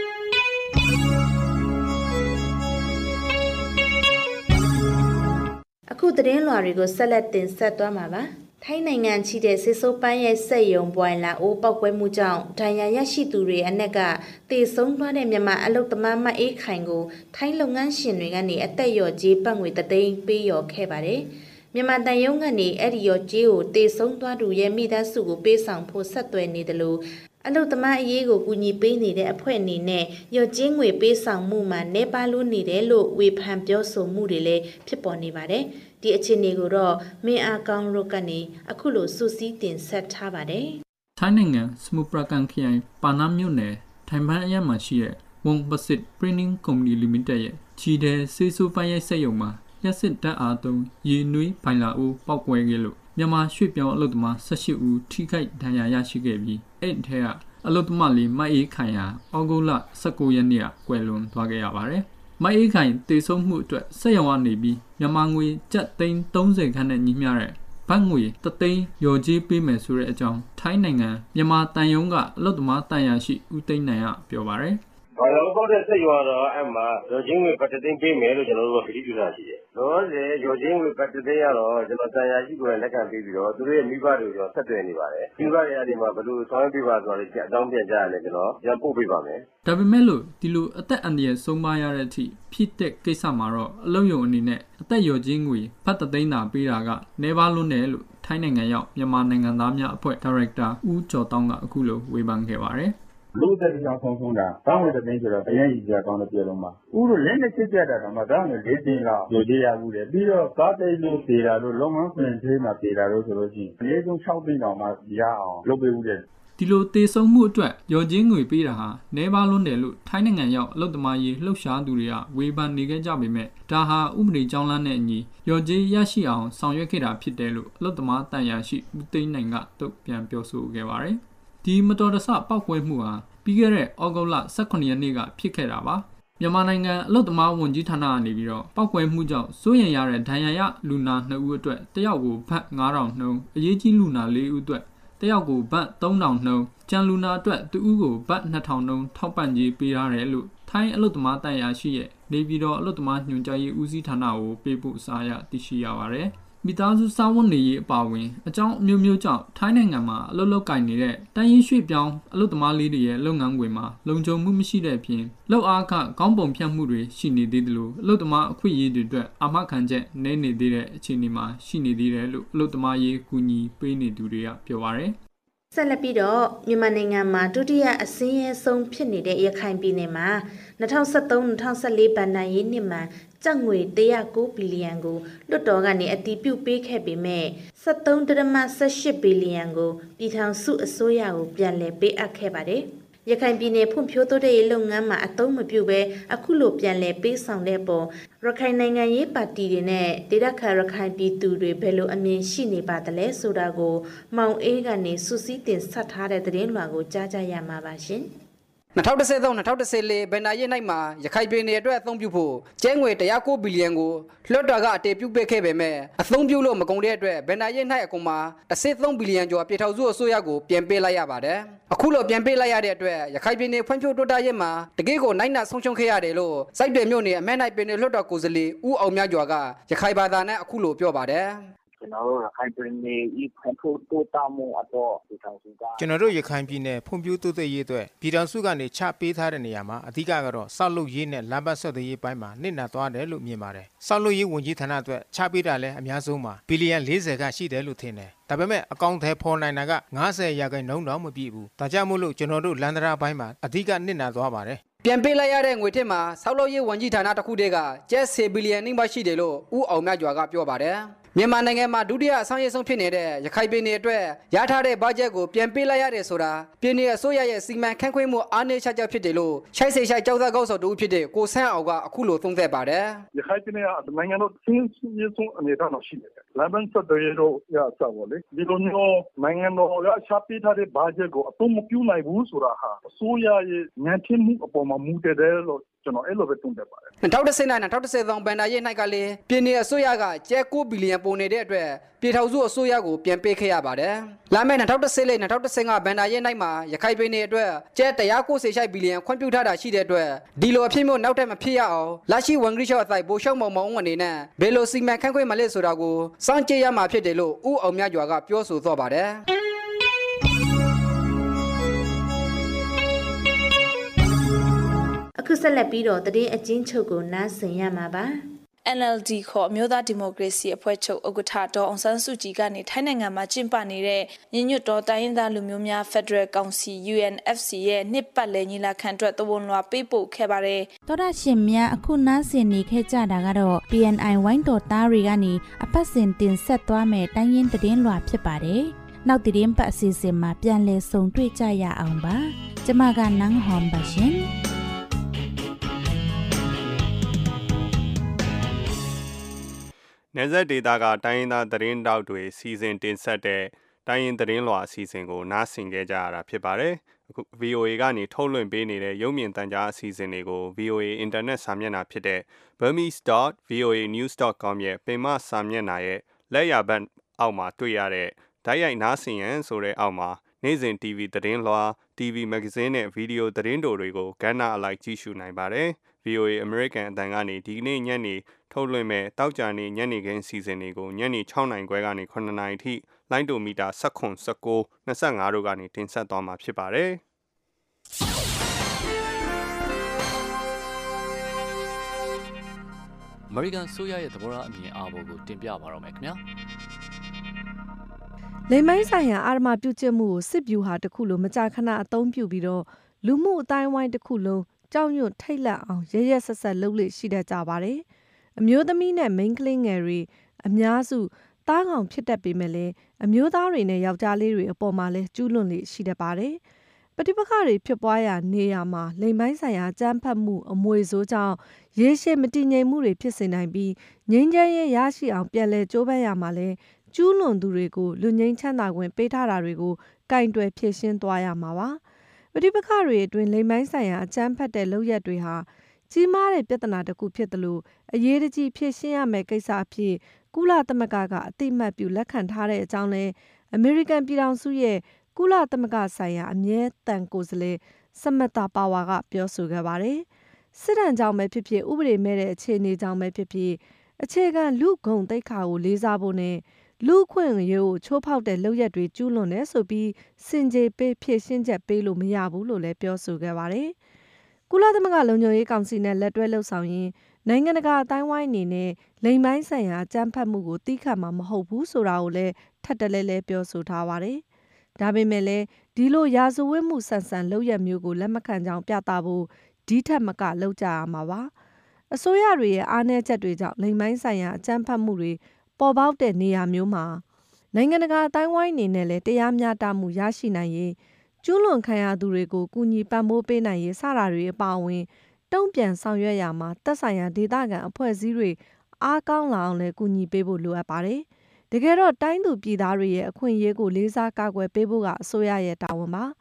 အခုသတင်းလွှာတွေကိုဆက်လက်တင်ဆက်သွားမှာပါထိုင်းနိုင်ငံရှိတဲ့စစ်စိုးပန်းရဲ့စက်ယုံပွိုင်လာအိုးပောက်ကွဲမှုကြောင့်ဒဏ်ရာရရှိသူတွေအနက်ကတေဆုံးသွားတဲ့မြန်မာအလုတ်သမားမအေးခိုင်ကိုထိုင်းလုပ်ငန်းရှင်တွေကနေအသက်လျော်ကြေးပတ်ငွေ3သိန်းပေးလျော်ခဲ့ပါတယ်မြန်မာတန်ယုံကနေအဲ့ဒီလျော်ကြေးကိုတေဆုံးသွားသူရဲ့မိသားစုကိုပေးဆောင်ဖို့ဆက်သွယ်နေတယ်လို့အလုတ်သမားအရေးကိုကူညီပေးနေတဲ့အဖွဲ့အနေနဲ့ရော့ကျင်းငွေပေးဆောင်မှုမှာနေပါလို့နေတယ်လို့ဝေဖန်ပြောဆိုမှုတွေလည်းဖြစ်ပေါ်နေပါတယ်။ဒီအခြေအနေကိုတော့မင်းအားကောင်းတို့ကနေအခုလိုစူးစီးတင်ဆက်ထားပါတယ်။ထိုင်းနိုင်ငံစမုပရာကန်ခရိုင်ပါနာမြို့နယ်ထိုင်ပန်းအရမှာရှိတဲ့ဝုံပစစ် Printing Company Limited ရဲ့ချီတဲ့စေးဆိုးပန်းရိုက်စက်ရုံမှာရက်စစ်တပ်အားသုံးရေနွေးဖိုင်လာအိုးပောက်ကွဲခဲ့လို့မြန်မာရွှေ့ပြောင်းအလုပ်သမား18ဦးထိခိုက်ဒဏ်ရာရရှိခဲ့ပြီးအဲ့ထဲကအလုတ်သမားလေးမအေးခိုင်ဟာဩဂုတ်လ19ရက်နေ့ကကွယ်လွန်သွားခဲ့ရပါတယ်။မအေးခိုင်တေဆုံးမှုအတွက်စက်ရုံကနေပြီးမြန်မာငွေကျပ်သိန်း30ခန်းနဲ့ညီမျှတဲ့ဘတ်ငွေ3သိန်းရော်ကြေးပေးမယ်ဆိုတဲ့အကြောင်းထိုင်းနိုင်ငံမြန်မာတန်ယုံကအလုတ်သမားတန်ရာရှိဦးသိန်းနိုင်ကပြောပါတယ်။ဘာလို့ပေါ့တဲ့စက်ရုံကတော့အဲ့မှာရော်ချင်းငွေပတ်သိန်းပေးမယ်လို့ကျွန်တော်တို့ကခရီးပြုတာရှိတယ်။လောဆယ်ရော်ချင်းငွေပတ်သိန်းရတော့ကျွန်တော်တန်ရာရှိကိုလည်းလက်ခံပေးပြီးတော့သူတို့ရဲ့မိဘတွေကိုဆက်သွယ်နေပါတယ်။မိဘတွေအဲဒီမှာဘယ်လိုဆောင်ရွက်ပေးပါဆိုတော့အကြောင်းပြန်ကြားရတယ်ကျွန်တော်ပြန်ပို့ပေးပါမယ်။ဒါပေမဲ့လို့ဒီလိုအသက်အန္တရာယ်ဆုံးပါရတဲ့အထိဖြစ်တဲ့ကိစ္စမှာတော့အလုံးယုံအနေနဲ့အသက်ရော်ချင်းငွေဖတ်သိန်းသာပေးတာကနေပါလွန်းတယ်လို့ထိုင်းနိုင်ငံရောက်မြန်မာနိုင်ငံသားများအဖွဲ့ဒါရိုက်တာဦးကျော်တောင်းကအခုလိုဝေဖန်ခဲ့ပါတယ်။လူသက်ကြောင်ဆုံးတာတောင်းဝယ်တဲ့သိန်းဆိုတော့အရင်ကြီးကြကောင်းတဲ့ပြောလုံးမှာဥတို့လက်နဲ့ချစ်ကြတာတော့မှတောင်းတယ်၄သိန်းလောက်ယူကြရဘူးလေပြီးတော့ကားတိတ်လို့ပြေတာလို့လုံငန်းခွင်သေးမှပြေတာလို့ဆိုလို့ရှိရင်အနည်းဆုံး6သိန်းတောင်မှရအောင်လုပ်ပေးဦးတယ်ဒီလိုတေဆုံးမှုအတွက်ရော်ချင်းငွေပေးတာဟာနဲပါလွန်းတယ်လို့ထိုင်းနိုင်ငံရောက်အလုပ်သမားရေးလှုပ်ရှားသူတွေကဝေဖန်နေကြပေမဲ့ဒါဟာဥပဒေကြောင်းလမ်းနဲ့အညီရော်ချင်းရရှိအောင်ဆောင်ရွက်ခဲ့တာဖြစ်တယ်လို့အလုပ်သမားတန်ရာရှိဦးသိန်းနိုင်ကတုံ့ပြန်ပြောဆိုခဲ့ပါတယ်ဒီမတော်တဆပောက်ကွဲမှုဟာပြီးခဲ့တဲ့ဩဂုတ်လ18ရက်နေ့ကဖြစ်ခဲ့တာပါမြန်မာနိုင်ငံအလုပ်သမားဝန်ကြီးဌာနကနေပြီးတော့ပောက်ကွဲမှုကြောင့်စိုးရိမ်ရတဲ့ဒဏ်ရာရလူနာ2ဦးအတွက်တယောက်ကိုဘတ်9000နှုန်းအရေးကြီးလူနာ4ဦးအတွက်တယောက်ကိုဘတ်3000နှုန်းကျန်လူနာအတွက်2ဦးကိုဘတ်2000နှုန်းထောက်ပံ့ကြေးပေးရတယ်လို့ထိုင်းအလုပ်သမားတန်ရာရှိရဲ့နေပြည်တော်အလုပ်သမားညွှန်ကြားရေးဦးစီးဌာနကိုပေးပို့စာရသိရှိရပါတယ်မိသားစုစာဝန်နေရေးအပါအဝင်အကြောင်းအမျိုးမျိုးကြောင့်ထိုင်းနိုင်ငံမှာအလုပ်လုပ်ကိုင်နေတဲ့တိုင်းရင်းရွှေ့ပြောင်းအလုပ်သမားလေးတွေရဲ့လုပ်ငန်းခွင်မှာလုံခြုံမှုမရှိတဲ့အပြင်လုပ်အားခကောင်းပုံဖြတ်မှုတွေရှိနေသေးတယ်လို့အလုပ်သမားအခွင့်အရေးတွေအတွက်အာမခံချက်နည်းနေသေးတဲ့အခြေအနေမှာရှိနေသေးတယ်လို့အလုပ်သမားရေးကူညီပေးနေသူတွေကပြောပါရယ်ဆက်လက်ပြီးတော့မြန်မာနိုင်ငံမှာဒုတိယအစင်းရဲဆုံးဖြစ်နေတဲ့ရခိုင်ပြည်နယ်မှာ2013-2014ဘဏ္ဍာရေးနှစ်မှာကျပ်ငွေ109ဘီလီယံကိုလွှတ်တော်ကနေအတည်ပြုပေးခဲ့ပေမဲ့73.18ဘီလီယံကိုပြည်ထောင်စုအစိုးရကိုပြန်လည်ပေးအပ်ခဲ့ပါတယ်။ရခိုင်ပြည်နယ်ဖွံ့ဖြိုးတိုးတက်ရေးလုပ်ငန်းမှာအသုံးမပြုဘဲအခုလိုပြန်လည်ပေးဆောင်တဲ့ပေါ်ရခိုင်နိုင်ငံရေးပါတီတွေနဲ့ဒေသခံရခိုင်ပြည်သူတွေဘယ်လိုအမြင်ရှိနေပါသလဲဆိုတာကိုမောင်အေးကနေစူးစီးတင်ဆက်ထားတဲ့သတင်းလွှာကိုကြားကြရမှာပါရှင်။ 2013-2014ဘဏ္ဍာရေး၌မှာရခိုင်ပြည်နယ်အတွက်အသုံးပြုဖို့ကျဲငွေ109ဘီလီယံကိုလွှတ်တော်ကအတည်ပြုပေးခဲ့ပေမဲ့အသုံးပြုလို့မကုန်တဲ့အတွက်ဘဏ္ဍာရေး၌အကုန်မှာ13ဘီလီယံကျော်ပြည်ထောင်စုအစိုးရကိုပြန်ပေးလိုက်ရပါတယ်အခုလိုပြန်ပေးလိုက်ရတဲ့အတွက်ရခိုင်ပြည်နယ်ဖွံ့ဖြိုးတိုးတက်ရေးမှာတကယ့်ကိုနိုင်နာဆုံးရှုံးခဲ့ရတယ်လို့စိုက်တယ်မြို့နယ်အမဲနိုင်ပြည်နယ်လွှတ်တော်ကိုယ်စားလှယ်ဦးအောင်မြတ်ကျော်ကရခိုင်ဘာသာနဲ့အခုလိုပြောပါတယ်ကျွန်တော်တို့ရခိုင်ပြည်နယ်ဤဖွံ့ဖြိုးတိုးတက်မှုအတော့ပြည်ထောင်စုကကျွန်တော်တို့ရခိုင်ပြည်နယ်ဖွံ့ဖြိုးတိုးတက်ရေးအတွက်ပြည်ထောင်စုကနေချပေးထားတဲ့နေရာမှာအဓိကကတော့စောက်လုပ်ရေးနဲ့လမ်းပတ်ဆက်သွယ်ရေးပိုင်းမှာနစ်နာသွားတယ်လို့မြင်ပါတယ်စောက်လုပ်ရေးဝန်ကြီးဌာနအတွက်ချပေးတာလည်းအများဆုံးမှာဘီလီယံ40ကရှိတယ်လို့ထင်တယ်ဒါပေမဲ့အကောင့်ထဲပေါ်နိုင်တာက90ရာခိုင်နှုန်းတော့မပြည့်ဘူးဒါကြောင့်မို့လို့ကျွန်တော်တို့လန်ဒရာပိုင်းမှာအဓိကနစ်နာသွားပါတယ်ပြန်ပေးလိုက်ရတဲ့ငွေထစ်မှာဆောက်လုပ်ရေးဝန်ကြီးဌာနတစ်ခုတည်းကကျပ်10ဘီလီယံနှိမ့်ပါရှိတယ်လို့ဦးအောင်မြတ်ကျော်ကပြောပါတယ်မြန်မာနိုင်ငံမှာဒုတိယအဆောင်ရဆုံးဖြစ်နေတဲ့ရခိုင်ပြည်နယ်အတွက်ရထားတဲ့ဘတ်ဂျက်ကိုပြန်ပေးလိုက်ရတယ်ဆိုတာပြည်နယ်အစိုးရရဲ့စီမံခန့်ခွဲမှုအားနည်းချက်ကြောင့်ဖြစ်တယ်လို့ရှိုက်စိတ်ကြောက်သားကောက်ဆော်တူဖြစ်တဲ့ကိုဆန်းအောင်ကအခုလိုသုံးသပ်ပါတယ်ရခိုင်ပြည်နယ်ကနိုင်ငံတော်ဆင်းရဲဆုံးအနေအထားမှာရှိတယ်လမ်းပန်းဆက်သွယ်ရေးတို့ရစပါလေဒီလိုမျိုးနိုင်ငံတော်ကရှာပေးထားတဲ့ဘတ်ဂျက်ကိုအသုံးမပြုနိုင်ဘူးဆိုတာဟာအစိုးရရဲ့ညံ့ဖျင်းမှုအပေါ်မှာမူတည်တယ်လို့ကျွန်တော်အဲ့လိုပဲသုံးသပ်ပါတယ် 2019-2013ဘဏ္ဍာရေး၌ကလည်းပြည်နယ်အစိုးရကကျပ်9ဘီလီယံပုံနေတဲ့အတွက်ပြည်ထောင်စုအစိုးရကိုပြန်ပေးခဲ့ရပါတယ်။လာမယ့်2014-2015ဘဏ္ဍာရေး၌မှာရခိုင်ပြည်နယ်အတွက်ကျပ်196ဘီလီယံခွင့်ပြုထားတာရှိတဲ့အတွက်ဒီလိုအဖြစ်မျိုးနောက်ထပ်မဖြစ်ရအောင်လက်ရှိဝန်ကြီးချုပ်အသိုက်ပိုရှောက်မောင်မောင်အနေနဲ့ဘယ်လိုစီမံခန့်ခွဲမလဲဆိုတာကိုစောင့်ကြည့်ရမှာဖြစ်တယ်လို့ဦးအောင်မြတ်ကျော်ကပြောဆိုသွားပါတယ်။အခုဆက်လက်ပြီးတော့သတင်းအကျဉ်းချုပ်ကိုနားဆင်ရမှာပါ NLD ခေါ်အမျိုးသားဒီမိုကရေစီအဖွဲ့ချုပ်ဥက္ကဋ္ဌဒေါ်အောင်ဆန်းစုကြည်ကနေထိုင်းနိုင်ငံမှာကျင်းပနေတဲ့ညီညွတ်တော်တိုင်းရင်းသားလူမျိုးများဖက်ဒရယ်ကောင်စီ UNFC ရဲ့နှစ်ပတ်လည်ညီလာခံအတွက်သဘွန်လွှာပေးပို့ခဲ့ပါတယ်။သောရရှင်များအခုနားဆင်နေခဲ့ကြတာကတော့ PNI ဝိုင်းတော်သားတွေကနေအပတ်စဉ်တင်ဆက်သွားမဲ့တိုင်းရင်းသတင်းလွှာဖြစ်ပါတယ်။နောက်သတင်းပတ်အစီအစဉ်မှာပြန်လည်ဆုံတွေ့ကြရအောင်ပါ။ကျွန်မကနန်းဟွန်ပါရှင်။နယ်စပ်ဒေသကတိုင်းရင်းသားသတင်းတောက်တွေစီစဉ်တင်ဆက်တဲ့တိုင်းရင်းသတင်းလွှာအစီအစဉ်ကိုနားဆင်ကြရတာဖြစ်ပါတယ်။အခု VOA ကနေထုတ်လွှင့်ပေးနေတဲ့ရုပ်မြင်သံကြားအစီအစဉ်တွေကို VOA အင်တာနက်စာမျက်နှာဖြစ်တဲ့ burmese.voanews.com ရဲ့ပင်မစာမျက်နှာရဲ့လက်ရာဘက်အောက်မှာတွေ့ရတဲ့ဓာတ်ရိုက်နားဆင်ရန်ဆိုတဲ့အောက်မှာနေ့စဉ် TV သတင်းလွှာ TV မဂ္ဂဇင်းနဲ့ဗီဒီယိုသတင်းတိုတွေကိုကဏ္ဍအလိုက်ကြည့်ရှုနိုင်ပါတယ်။ VOA American အတန်ကနေဒီနေ့ညနေထုတ်လွှင့်မဲ့တောက်ကြနေညနေခင်းစီစဉ်တွေကိုညနေ6နာရီခွဲကနေ9နာရီထိလိုင်းဒိုမီတာ19 19 25တို့ကနေတင်ဆက်သွားမှာဖြစ်ပါတယ်။ American ဆိုရရဲ့သဘောထားအမြင်အားပေါ်ကိုတင်ပြပါတော့မယ်ခင်ဗျာ။လိမ်မိုင်းဆိုင်ရာအာရမပြုကျင့်မှုကိုစစ်ဗျူဟာတစ်ခုလိုမကြာခဏအသုံးပြုပြီးတော့လူမှုအတိုင်းဝိုင်းတစ်ခုလုံးကြောက်ရွံ့ထိတ်လန့်အောင်ရရဆက်ဆက်လုပ်လို့ရှိတတ်ကြပါတယ်။အမျိုးသမီးနဲ့မိန်းကလေးငယ်တွေအများစုသားကောင်ဖြစ်တတ်ပေမဲ့လည်းအမျိုးသားတွေနဲ့ယောက်ျားလေးတွေအပေါ်မှာလည်းကျူးလွန်လေရှိတတ်ပါတယ်။ပဋိပက္ခတွေဖြစ်ပွားရာနေရာမှာလိမ်ပိုင်းဆိုင်ရာကြမ်းဖက်မှုအမွေဆိုးကြောင့်ရေရှည်မတည်ငြိမ်မှုတွေဖြစ်စေနိုင်ပြီးငြိမ်းချမ်းရေးရရှိအောင်ပြန်လည်ကြိုးပမ်းရမှာလည်းကျူးလွန်သူတွေကိုလူငင်းချမ်းသာခွင့်ပေးထားတာတွေကိုကင်တွယ်ဖြည့်ရှင်းသွားရမှာပါပဋိပက္ခတွေအတွင်းလိမ်ပိုင်းဆိုင်ရာအကြမ်းဖက်တဲ့လုပ်ရက်တွေဟာကြီးမားတဲ့ပြဿနာတစ်ခုဖြစ်သလိုအရေးတကြီးဖြည့်ရှင်းရမယ့်ကိစ္စအဖြစ်ကုလသမဂ္ဂကအတိအမှတ်ပြုလက်ခံထားတဲ့အကြောင်းလဲအမေရိကန်ပြည်ထောင်စုရဲ့ကုလသမဂ္ဂဆိုင်ရာအမြဲတမ်းကိုယ်စားလှယ်စမတာပါဝါကပြောဆိုခဲ့ပါတယ်စစ်တမ်းကြောင့်ပဲဖြစ်ဖြစ်ဥပဒေမဲ့တဲ့အခြေအနေကြောင့်ပဲဖြစ်ဖြစ်အခြေခံလူ့ဂုဏ်သိက္ခာကိုလေးစားဖို့နဲ့လူ့ခွင့်အရေးကိုချိုးဖောက်တဲ့လုပ်ရက်တွေကျူးလွန်တယ်ဆိုပြီးစင်ကြေပေးဖြည့်ရှင်းချက်ပေးလို့မရဘူးလို့လည်းပြောဆိုခဲ့ပါတယ်။ကုလသမဂ္ဂလုံခြုံရေးကောင်စီနဲ့လက်တွဲလှုပ်ဆောင်ရင်းနိုင်ငံတကာအတိုင်းဝိုင်းအနေနဲ့လိမ်ပိုင်းဆိုင်ရာအကြမ်းဖက်မှုကိုတီးခတ်မှာမဟုတ်ဘူးဆိုတာကိုလည်းထပ်တလဲလဲပြောဆိုထားပါတယ်။ဒါပေမဲ့လည်းဒီလိုရာဇဝတ်မှုဆန်ဆန်လုပ်ရက်မျိုးကိုလက်မခံကြောင်းပြသဖို့ဒီထက်မကလုပ်ကြရမှာပါ။အစိုးရတွေရဲ့အားနည်းချက်တွေကြောင့်လိမ်ပိုင်းဆိုင်ရာအကြမ်းဖက်မှုတွေပေါ်ပေါက်တဲ့နေရာမျိုးမှာနိုင်ငံတကာအတိုင်းဝိုင်းအနေနဲ့လည်းတရားမျှတမှုရရှိနိုင်ရေးကျူးလွန်ခံရသူတွေကိုကူညီပံ့ပိုးပေးနိုင်ရေးစတာတွေအပါအဝင်တုံ့ပြန်ဆောင်ရွက်ရမှာသက်ဆိုင်ရာဒေသခံအဖွဲ့အစည်းတွေအားကောင်းလာအောင်လည်းကူညီပေးဖို့လိုအပ်ပါတယ်။တကယ်တော့တိုင်းသူပြည်သားတွေရဲ့အခွင့်အရေးကိုလေးစားကာကွယ်ပေးဖို့ကအစိုးရရဲ့တာဝန်ပါ။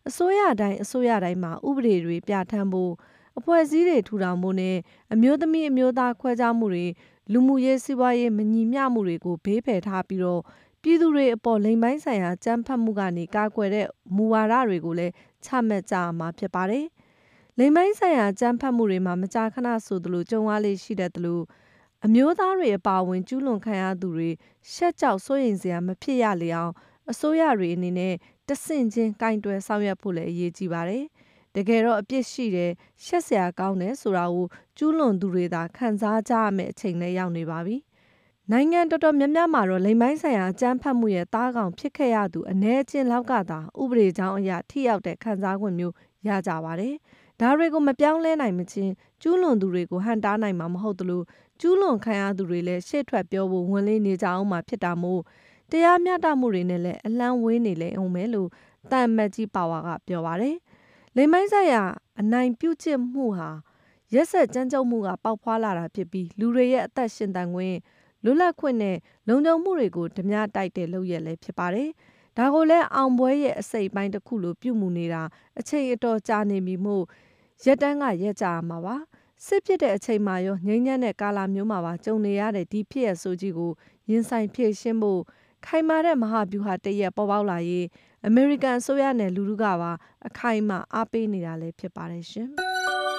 အစိုးရတိုင်းမှာဥပဒေတွေပြဋ္ဌာန်းဖို့အဖွဲ့အစည်းတွေထူထောင်ဖို့နဲ့အမျိုးသမီးအမျိုးသားခွဲခြားမှုတွေလူမှုရေးစီးပွားရေးမညီမျှမှုတွေကိုဘေးဖယ်ထားပြီးတော့ပြည်သူတွေအပေါ်လိမ်ပိုင်းဆိုင်ရာကြမ်းဖက်မှုကနေကာကွယ်တဲ့မူဝါဒတွေကိုလည်းချမှတ်ကြရမှာဖြစ်ပါတယ်။လိမ်ပိုင်းဆိုင်ရာကြမ်းဖက်မှုတွေမှာမကြာခဏဆိုသလိုကြုံရလေရှိတဲ့သလိုအမျိုးသားတွေအပါအဝင်ကျူးလွန်ခံရသူတွေရှက်ကြောက်စိုးရိမ်စရာမဖြစ်ရလေအောင်အစိုးရတွေအနေနဲ့တဆင့်ချင်းကင်တွယ်ဆောင်ရွက်ဖို့လည်းအရေးကြီးပါတယ်။တကယ်တော့အပြစ်ရှိတယ်ရှက်စရာကောင်းတယ်ဆိုတာကိုကျူးလွန်သူတွေသာခံစားကြရမယ့်အချိန်လည်းရောက်နေပါပြီ။နိုင်ငံတော်တော်များများမှာတော့လိမ်ပိုင်းဆိုင်ရာအကြမ်းဖက်မှုရဲ့သားကောင်ဖြစ်ခဲ့ရသူအ ਨੇ အချင်းလောက်ကသာဥပဒေကြောင်းအရာထိရောက်တဲ့ခံစား권မျိုးရကြပါတယ်။ဒါတွေကိုမပြောင်းလဲနိုင်မချင်းကျူးလွန်သူတွေကိုဟန်တားနိုင်မှာမဟုတ်သလိုကျူးလွန်ခံရသူတွေလည်းရှေ့ထွက်ပြောဖို့ဝန်လေးနေကြအောင်မှာဖြစ်တာမို့တရားမျှတမှုတွေနဲ့လည်းအလန်းဝေးနေလေအောင်မယ်လို့တန်မတ်ကြီးပါဝါကပြောပါတယ်။လိမ်ပိုင်းဆိုင်ရာအနိုင်ပြုကျင့်မှုဟာရက်ဆက်ကြမ်းကြုတ်မှုကပေါက်ဖွာလာတာဖြစ်ပြီးလူတွေရဲ့အသက်ရှင်သန်ခွင့်လွတ်လပ်ခွင့်နဲ့လုံခြုံမှုတွေကိုဓမြတိုက်တဲ့လုပ်ရက်လည်းဖြစ်ပါတယ်။ဒါကိုလည်းအောင်ပွဲရဲ့အစိတ်ပိုင်းတစ်ခုလိုပြုမှုနေတာအချိန်အတော်ကြာနေပြီမို့ရက်တန်းကရက်ကြရမှာပါ။စစ်ဖြစ်တဲ့အချိန်မှာရောငြိမ်းချမ်းတဲ့ကာလမျိုးမှာပါကြုံနေရတဲ့ဒီဖြစ်ရဆိုကြီးကိုရင်ဆိုင်ဖြည့်ရှင်းဖို့ခိုင်မာတဲ့မဟာဗျူဟာတရက်ပေါ်ပေါက်လာရေးအမေရိကန်အစိုးရနဲ့လူထုကပါအခိုင်အမာအားပေးနေတာလည်းဖြစ်ပါတယ်ရှင်။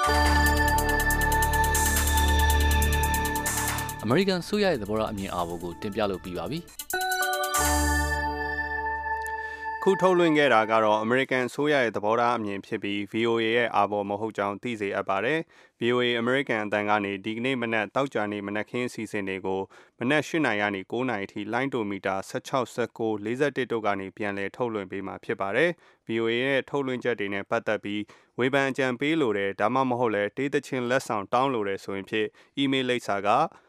အမေရိကန်ဆိုရရဲ့သဘောထားအမြင်အာဘော်ကိုတင်ပြလို့ပြီးပါပြီ။ခုထုတ်လွှင့်ခဲ့တာကတော့ American ဆိုရရဲ့သဘောထားအမြင်ဖြစ်ပြီး VOA ရဲ့အာဘော်မဟုတ်ကြောင်းသိစေအပ်ပါတယ်။ VOA American အတန်ကနေဒီကနေ့မနက်တောက်ကြနေမနက်ခင်းအစီအစဉ်တွေကိုမနက်၈နာရီကနေ9နာရီထိလိုင်းတိုမီတာ16 19 41တို့ကနေပြန်လည်ထုတ်လွှင့်ပေးမှာဖြစ်ပါတယ်။ VOA ရဲ့ထုတ်လွှင့်ချက်တွေနဲ့ပတ်သက်ပြီးဝေဖန်အကြံပေးလိုတယ်ဒါမှမဟုတ်လဲတေးသချင်းလက်ဆောင်တောင်းလိုတယ်ဆိုရင်ဖြင့် email လိပ်စာက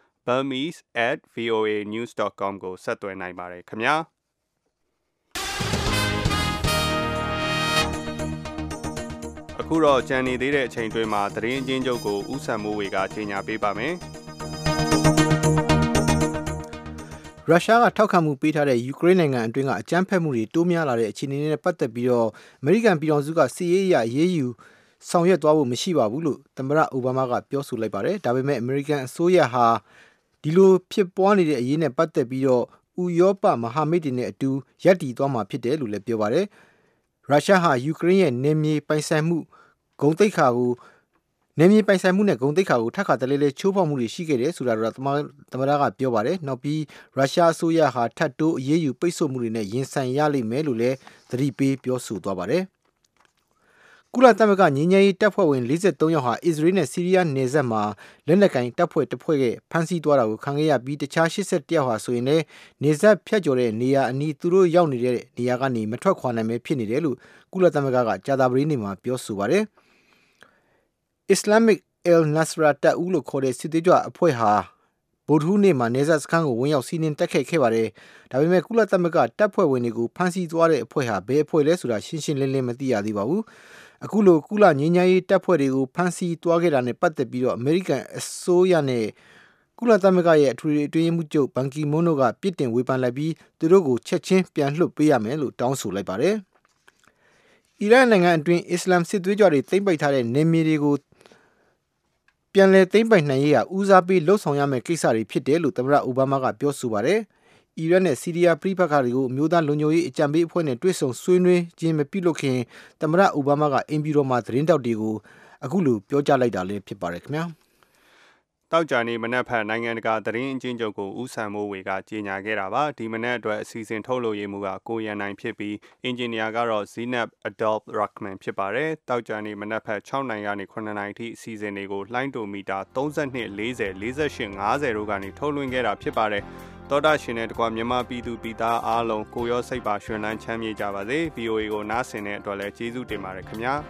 burmese@voanews.com ကိုဆက်သွယ်နိုင်ပါတယ်ခင်ဗျာအခုတော့ကြံနေသေးတဲ့အချိန်တွင်းမှာသတင်းအချင်းချုပ်ကိုဦးဆန်မိုးဝေကကြေညာပေးပါမယ်ရုရှားကထောက်ခံမှုပေးထားတဲ့ယူကရိန်းနိုင်ငံအတွင်းကအကြမ်းဖက်မှုတွေတိုးများလာတဲ့အခြေအနေနဲ့ပတ်သက်ပြီးတော့အမေရိကန်ပြည်ထောင်စုကစစ်ရေးအရအရေးယူဆောင်ရွက်သွားဖို့မရှိပါဘူးလို့သမ္မတအိုဘားမားကပြောဆိုလိုက်ပါတယ်။ဒါပေမဲ့အမေရိကန်အစိုးရဟာဒီလိုဖြစ်ပွားနေတဲ့အရေးနဲ့ပတ်သက်ပြီးတော့ဥရောပမဟာမိတ်တွေနဲ့အတူရပ်တည်သွားမှာဖြစ်တယ်လို့လည်းပြောပါတယ်။ရုရှားဟာယူကရိန်းရဲ့နယ်မြေပိုင်ဆိုင်မှုဂုဏ်သိက္ခာကိုနယ်မြေပိုင်ဆိုင်မှုနဲ့ဂုဏ်သိက္ခာကိုထပ်ခါတလဲလဲချိုးဖောက်မှုတွေရှိခဲ့တယ်ဆိုတာတော့သမ္မတကပြောပါတယ်။နောက်ပြီးရုရှားအစိုးရဟာထပ်တိုးအရေးယူပိတ်ဆို့မှုတွေနဲ့ရင်ဆိုင်ရလိမ့်မယ်လို့လည်းသတိပေးပြောဆိုသွားပါတယ်။ကုလသမဂ္ဂငြိမ်းချမ်းရေးတပ်ဖွဲ့ဝင်43ယောက်ဟာအစ္စရေးနဲ့ဆီးရီးယားနယ်စပ်မှာလက်နက်ကင်တပ်ဖွဲ့တစ်ဖွဲ့ကဖမ်းဆီးသွားတာကိုခံခဲ့ရပြီးတခြား81ယောက်ဟာဆိုရင်လည်းနယ်စပ်ဖြတ်ကျော်တဲ့နေရာအနီးသူတို့ရောက်နေတဲ့နေရာကနေမထွက်ခွာနိုင်ပဲဖြစ်နေတယ်လို့ကုလသမဂ္ဂကကြာသပတေးနေ့မှာပြောဆိုပါတယ်။ Islamic al-Nusra တပ်ဦးလို့ခေါ်တဲ့စစ်သွေးကြွအဖွဲ့ဟာဗုဒ္ဓဟူးနေ့မှာနယ်စပ်စခန်းကိုဝင်ရောက်စီးနင်းတိုက်ခိုက်ခဲ့ပါတယ်။ဒါပေမဲ့ကုလသမဂ္ဂတပ်ဖွဲ့ဝင်တွေကိုဖမ်းဆီးသွားတဲ့အဖွဲ့ဟာဘယ်အဖွဲ့လဲဆိုတာရှင်းရှင်းလင်းလင်းမသိရသေးပါဘူး။အခုလိုကုလငြိမ်းချမ်းရေးတပ်ဖွဲ့တွေကိုဖမ်းဆီးသွားခဲ့တာနဲ့ပတ်သက်ပြီးတော့အမေရိကန်အစိုးရနဲ့ကုလသမဂ္ဂရဲ့အထွေထွေအတွင်းရေးမှူးချုပ်ဘန်ကီမွန်းတို့ကပြစ်တင်ဝေဖန်လိုက်ပြီးသူတို့ကိုချက်ချင်းပြန်လွှတ်ပေးရမယ်လို့တောင်းဆိုလိုက်ပါတယ်။အီရန်နိုင်ငံအတွင်းအစ္စလာမ်စစ်သွေးကြွတွေသိမ်းပိုက်ထားတဲ့နယ်မြေတွေကိုပြန်လည်သိမ်းပိုက်နိုင်ရေးဟာဦးစားပေးလှုပ်ဆောင်ရမယ့်ကိစ္စတွေဖြစ်တယ်လို့သမ္မတအိုဘားမားကပြောဆိုပါတယ်။အီရတ်နဲ့ဆီးရီးယားပြည်ပခါတွေကိုအမျိုးသားလုံခြုံရေးအကြံပေးအဖွဲ့နဲ့တွေ့ဆုံဆွေးနွေးခြင်းမပြုလုပ်ခင်သမ္မတအိုဘားမားကအင်ပီရိုမှာသတင်းတောက်တွေကိုအခုလိုပြောကြားလိုက်တာလည်းဖြစ်ပါတယ်ခင်ဗျာ။တောက်ကြနေမနက်ဖက်နိုင်ငံတကာသတင်းအချင်းချုပ်ကိုဦးဆန်မိုးဝေကကြေညာခဲ့တာပါဒီမနက်အတွက်အစီအစဉ်ထုတ်လုပ်ရေးမှုကကိုရန်နိုင်ဖြစ်ပြီးအင်ဂျင်နီယာကတော့ Zinab Adolf Rahman ဖြစ်ပါတယ်တောက်ကြနေမနက်ဖက်6နိုင်ကနေ9နိုင်ထိအစီအစဉ်တွေကိုလှိုင်းတိုမီတာ32 40 48 50တို့ကနေထုတ်လွှင့်ခဲ့တာဖြစ်ပါတယ်သောတာရှင်နဲ့တကွာမြန်မာပြည်သူပြည်သားအားလုံးကိုရောစိတ်ပါရှင်လန်းချမ်းမြေ့ကြပါစေ VOA ကိုနားဆင်တဲ့အတွက်လည်းကျေးဇူးတင်ပါတယ်ခင်ဗျာ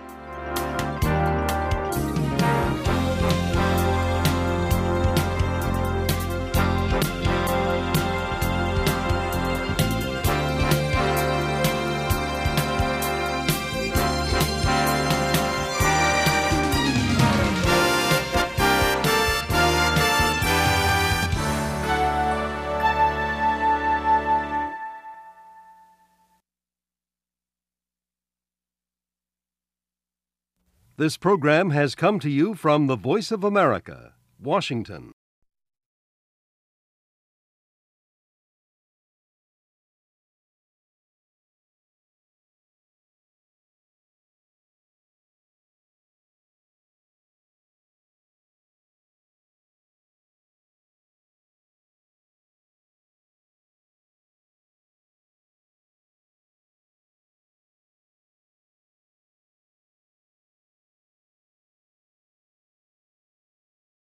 This program has come to you from the Voice of America, Washington.